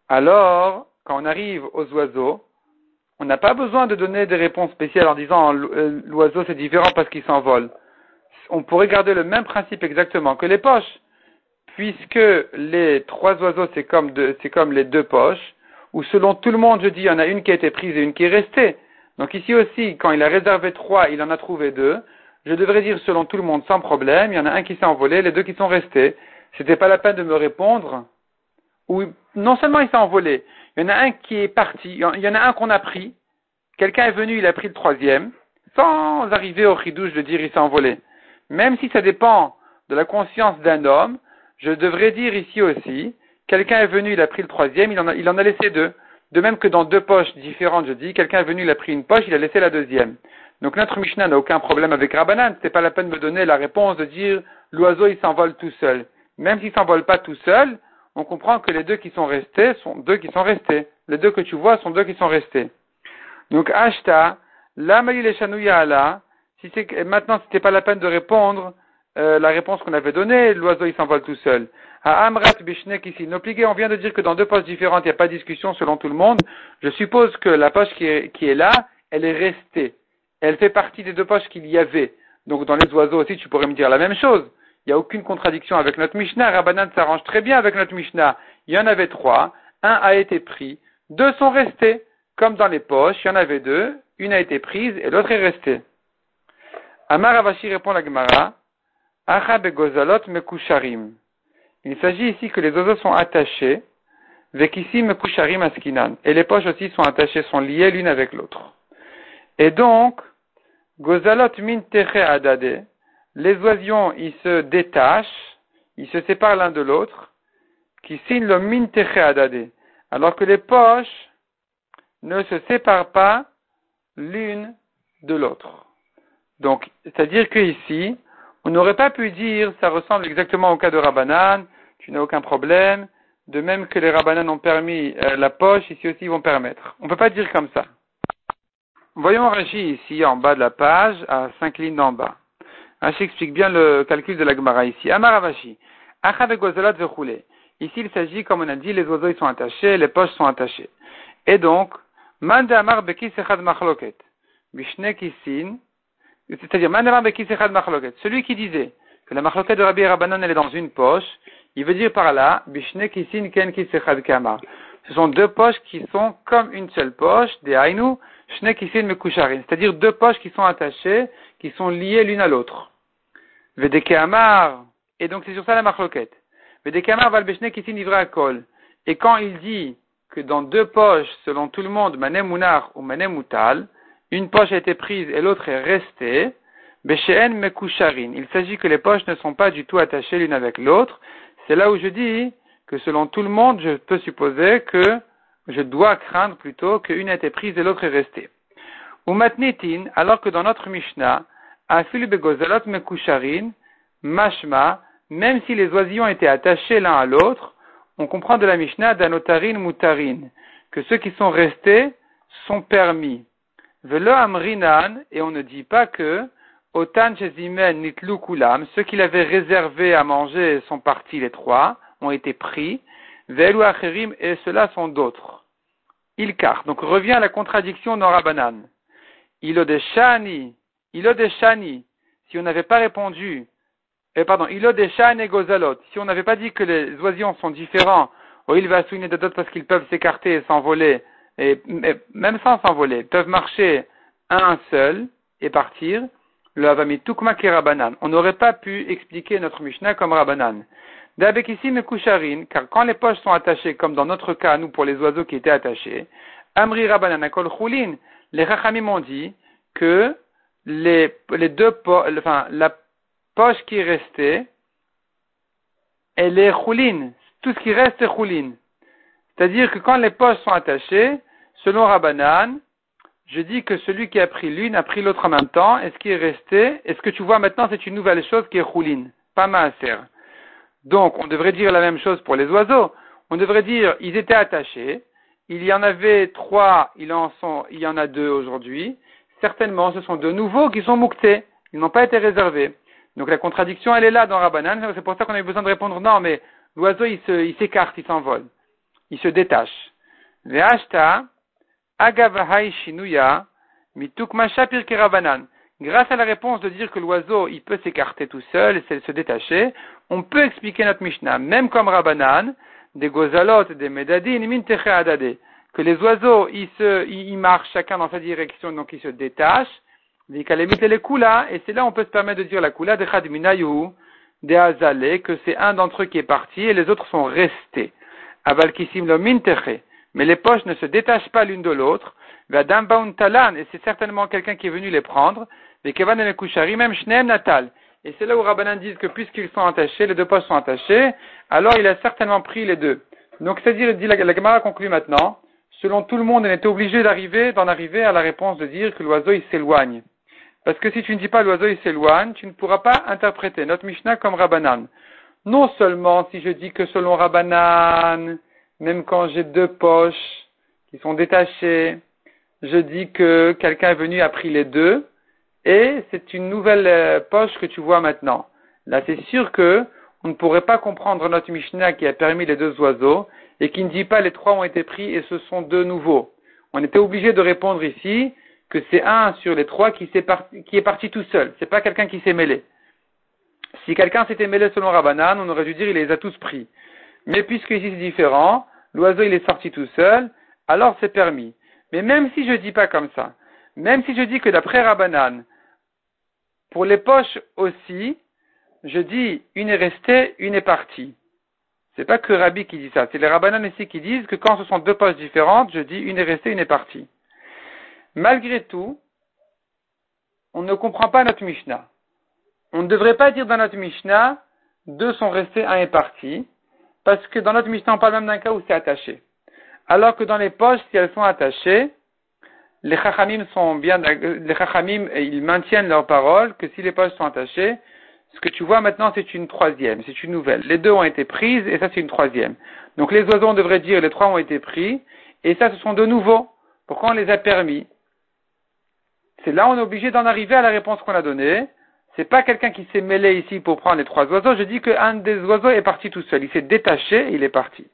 Alors, quand on arrive aux oiseaux, on n'a pas besoin de donner des réponses spéciales en disant l'oiseau c'est différent parce qu'il s'envole. On pourrait garder le même principe exactement que les poches, puisque les 3 oiseaux c'est comme les 2 poches, où selon tout le monde je dis il y en a une qui a été prise et une qui est restée. Donc ici aussi, quand il a réservé 3, il en a trouvé 2. Je devrais dire selon tout le monde sans problème, il y en a un qui s'est envolé, les 2 qui sont restés. C'était pas la peine de me répondre. Ou non seulement il s'est envolé, il y en a un qui est parti, il y en a un qu'on a pris. Quelqu'un est venu, il a pris le 3e, sans arriver au chidouche de dire il s'est envolé. Même si ça dépend de la conscience d'un homme, je devrais dire ici aussi, quelqu'un est venu, il a pris le 3e, il en a laissé 2. De même que dans 2 poches différentes, je dis, quelqu'un est venu, il a pris une poche, il a laissé la 2e. Donc notre Mishnah n'a aucun problème avec Rabbanan, c'est pas la peine de me donner la réponse de dire l'oiseau il s'envole tout seul. Même s'il s'envole pas tout seul, on comprend que les 2 qui sont restés sont 2 qui sont restés. Les 2 que tu vois sont 2 qui sont restés. Donc Ashta, la Maïl Eshanouya Allah, maintenant c'était pas la peine de répondre la réponse qu'on avait donnée, l'oiseau il s'envole tout seul. À Amrat Bishnek ici, n'obligue, on vient de dire que dans 2 poches différentes, il n'y a pas de discussion selon tout le monde. Je suppose que la poche qui est là, elle est restée. Elle fait partie des 2 poches qu'il y avait. Donc dans les oiseaux aussi, tu pourrais me dire la même chose. Il n'y a aucune contradiction avec notre Mishnah. Rabbanan s'arrange très bien avec notre Mishnah. Il y en avait 3, un a été pris, 2 sont restés. Comme dans les poches, il y en avait 2, une a été prise et l'autre est restée. Amar Avashi répond la Gemara, Acha begozalot mekusharim. Il s'agit ici que les oiseaux sont attachés, vekissi mekusharim askinan. Et les poches aussi sont attachées, sont liées l'une avec l'autre. Et donc, gozalot min teche adade. Les oisillons, ils se détachent, ils se séparent l'un de l'autre, kissin lo min teche adade. Alors que les poches ne se séparent pas l'une de l'autre. Donc, c'est-à-dire que ici, on n'aurait pas pu dire, ça ressemble exactement au cas de Rabbanan, tu n'as aucun problème, de même que les Rabbanan ont permis la poche, ici aussi ils vont permettre. On ne peut pas dire comme ça. Voyons Rashi ici, en bas de la page, à 5 lignes d'en bas. Rashi explique bien le calcul de la Gemara ici. Amar Avashi, Acha begozalot vechoulé. Ici, il s'agit, comme on a dit, les oiseaux ils sont attachés, les poches sont attachées. Et donc, Manda amar bekis echad machloket. Bishne kisin. C'est-à-dire, Manda amar bekis echad machloket. Celui qui disait que la machloket de Rabbi Rabbanan elle est dans une poche, il veut dire par là, Bishne kisin ken kis echad kama. Ce sont 2 poches qui sont comme une seule poche, des hainu, shne kisin mekusharin. C'est-à-dire 2 poches qui sont attachées, qui sont liées l'une à l'autre. Vedeke amar. Et donc c'est sur ça la machloket. Vedeke amar val bishne kisin ivra kol. Et quand il dit que dans 2 poches, selon tout le monde, manem munar ou manem mutal, une poche a été prise et l'autre est restée, beshéen mekusharin. Il s'agit que les poches ne sont pas du tout attachées l'une avec l'autre. C'est là où je dis que selon tout le monde, je peux supposer que je dois craindre plutôt qu'une a été prise et l'autre est restée. Ou matnitin, alors que dans notre Mishnah, afil begozalot mekusharin, mashma, même si les oisillons étaient attachés l'un à l'autre, on comprend de la Mishnah d'anotarin mutarin, que ceux qui sont restés sont permis. Velo amrinan, et on ne dit pas que otan chezimen nitlu kulam, ceux qu'il avait réservés à manger sont partis les 3, ont été pris, velu acherim, et ceux-là sont d'autres. Ilkar, donc revient à la contradiction dans Rabbanan. Ilodeshani, si on n'avait pas répondu, Ilodeshan et Gozalot. Si on n'avait pas dit que les oisillons sont différents, ou il va souligner d'autres parce qu'ils peuvent s'écarter et s'envoler, et même sans s'envoler, peuvent marcher un seul et partir, le Havami Tukma ki Rabbanan. On n'aurait pas pu expliquer notre Mishnah comme Rabbanan. D'Abekissim et Kusharin, car quand les poches sont attachées, comme dans notre cas, nous, pour les oiseaux qui étaient attachés, Amri Rabbanan Akol Chulin, les Rachamim ont dit que la poche qui est restée, elle est choulin. Tout ce qui reste est choulin. C'est-à-dire que quand les poches sont attachées, selon Rabbanan, je dis que celui qui a pris l'une a pris l'autre en même temps, et ce qui est resté, et ce que tu vois maintenant, c'est une nouvelle chose qui est choulin, pas maaser. Donc, on devrait dire la même chose pour les oiseaux. On devrait dire, ils étaient attachés, il y en avait 3, il y en a 2 aujourd'hui. Certainement, ce sont de nouveaux qui sont mouktés. Ils n'ont pas été réservés. Donc la contradiction, elle est là dans Rabbanan. C'est pour ça qu'on a eu besoin de répondre non, mais l'oiseau, il s'écarte, il s'envole. il se détache. Ve'ashta agavahai shinuya mitukmasha pirke Rabanan. Grâce à la réponse de dire que l'oiseau, il peut s'écarter tout seul et se détacher, on peut expliquer notre Mishnah, même comme Rabbanan, des gozalot, des medadin, min teche adade, que les oiseaux, ils marchent chacun dans sa direction, donc ils se détachent, et c'est là on peut se permettre de dire la kula de chadminayu, de azale, que c'est un d'entre eux qui est parti et les autres sont restés. Aval kisim lo min teche. Mais les poches ne se détachent pas l'une de l'autre, vadam baun talan, et c'est certainement quelqu'un qui est venu les prendre, et c'est là où Rabbanan disent que puisqu'ils sont attachés, les deux poches sont attachées, alors il a certainement pris les deux. Donc c'est-à-dire, dit la Gemara conclut maintenant, selon tout le monde, on était obligé d'en arriver à la réponse de dire que l'oiseau il s'éloigne. Parce que si tu ne dis pas l'oiseau il s'éloigne, tu ne pourras pas interpréter notre Mishnah comme Rabbanan. Non seulement si je dis que selon Rabbanan, même quand j'ai deux poches qui sont détachées, je dis que quelqu'un est venu a pris les deux, et c'est une nouvelle poche que tu vois maintenant. Là, c'est sûr que on ne pourrait pas comprendre notre Mishnah qui a permis les deux oiseaux et qui ne dit pas les trois ont été pris et ce sont deux nouveaux. On était obligé de répondre ici que c'est un sur les trois qui est parti tout seul. C'est pas quelqu'un qui s'est mêlé. Si quelqu'un s'était mêlé selon Rabbanan, on aurait dû dire il les a tous pris. Mais puisque ici c'est différent, l'oiseau il est sorti tout seul, alors c'est permis. Mais même si je dis pas comme ça, même si je dis que d'après Rabbanan, pour les poches aussi, je dis une est restée, une est partie. C'est pas que Rabbi qui dit ça, c'est les Rabbanan ici qui disent que quand ce sont deux poches différentes, je dis une est restée, une est partie. Malgré tout, on ne comprend pas notre Mishnah. On ne devrait pas dire dans notre Mishnah, deux sont restés, un est parti, parce que dans notre Mishnah, on parle même d'un cas où c'est attaché. Alors que dans les poches, si elles sont attachées, les Chachamim ils maintiennent leur parole, que si les poches sont attachées, ce que tu vois maintenant, c'est une troisième, c'est une nouvelle. Les deux ont été prises, et ça, c'est une troisième. Donc les oiseaux, on devrait dire, les trois ont été pris, et ça, ce sont de nouveaux. Pourquoi on les a permis? C'est là, on est obligé d'en arriver à la réponse qu'on a donnée. C'est pas quelqu'un qui s'est mêlé ici pour prendre les trois oiseaux. Je dis qu'un des oiseaux est parti tout seul. Il s'est détaché, et il est parti.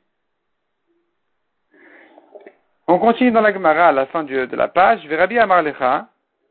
On continue dans la Gemara à la fin de la page. Rabbi Amar Lecha.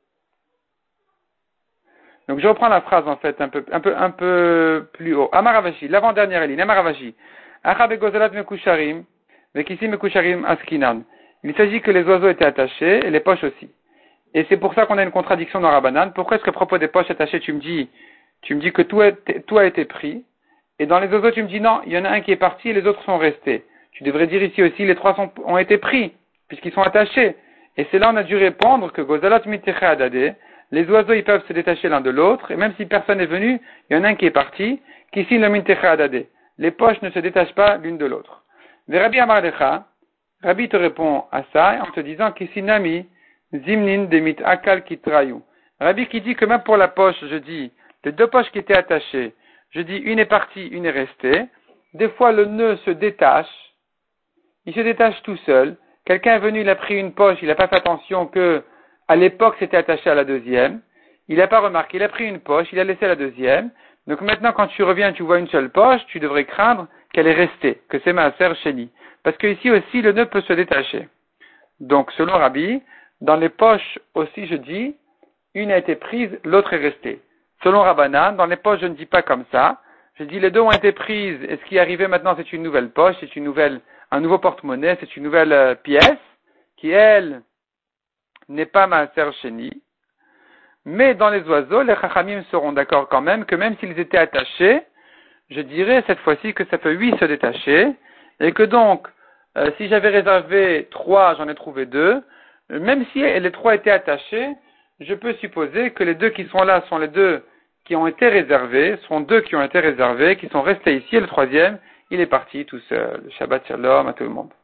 Donc je reprends la phrase en fait un peu plus haut. Amar Avashi, l'avant-dernière ligne. Amar Avashi. Acha begozalat mekusharim, vekisi mekusharim askinan. Il s'agit que les oiseaux étaient attachés et les poches aussi. Et c'est pour ça qu'on a une contradiction dans Rabbanan. Pourquoi est-ce qu'à propos des poches attachées, tu me dis que tout a été pris, et dans les oiseaux tu me dis non, il y en a un qui est parti et les autres sont restés. Tu devrais dire ici aussi les trois ont été pris, puisqu'ils sont attachés. Et c'est là on a dû répondre que Gozalot Mitecha Adade, les oiseaux ils peuvent se détacher l'un de l'autre, et même si personne n'est venu, il y en a un qui est parti, qu'ici le Mitecha Adade. Les poches ne se détachent pas l'une de l'autre. Rabbi Amar Lecha, Rabbi te répond à ça en te disant qu'ici Nami, Zimnin Demit Akal Kitrayu. Rabbi qui dit que même pour la poche, je dis, les deux poches qui étaient attachées, je dis une est partie, une est restée. Des fois le nœud se détache, il se détache tout seul. Quelqu'un est venu, il a pris une poche, il n'a pas fait attention que à l'époque c'était attaché à la deuxième. Il n'a pas remarqué, il a pris une poche, il a laissé la deuxième. Donc maintenant quand tu reviens, tu vois une seule poche, tu devrais craindre qu'elle est restée, que c'est Maaser Sheni. Parce que ici aussi le nœud peut se détacher. Donc selon Rabbi, dans les poches aussi je dis, une a été prise, l'autre est restée. Selon Rabbanan, dans les poches je ne dis pas comme ça. Je dis les deux ont été prises et ce qui est arrivé maintenant c'est une nouvelle poche, c'est un nouveau porte-monnaie, c'est une nouvelle pièce qui elle n'est pas Maaser Sheni. Mais dans les oiseaux, les Chachamim seront d'accord quand même que même s'ils étaient attachés, je dirais cette fois-ci que ça peut 8 se détacher et que donc si j'avais réservé 3, j'en ai trouvé 2. Même si les 3 étaient attachés, je peux supposer que les 2 qui sont là sont les 2 qui ont été réservés, sont 2 qui ont été réservés, qui sont restés ici, et le 3e, il est parti tout seul. Shabbat Shalom à tout le monde.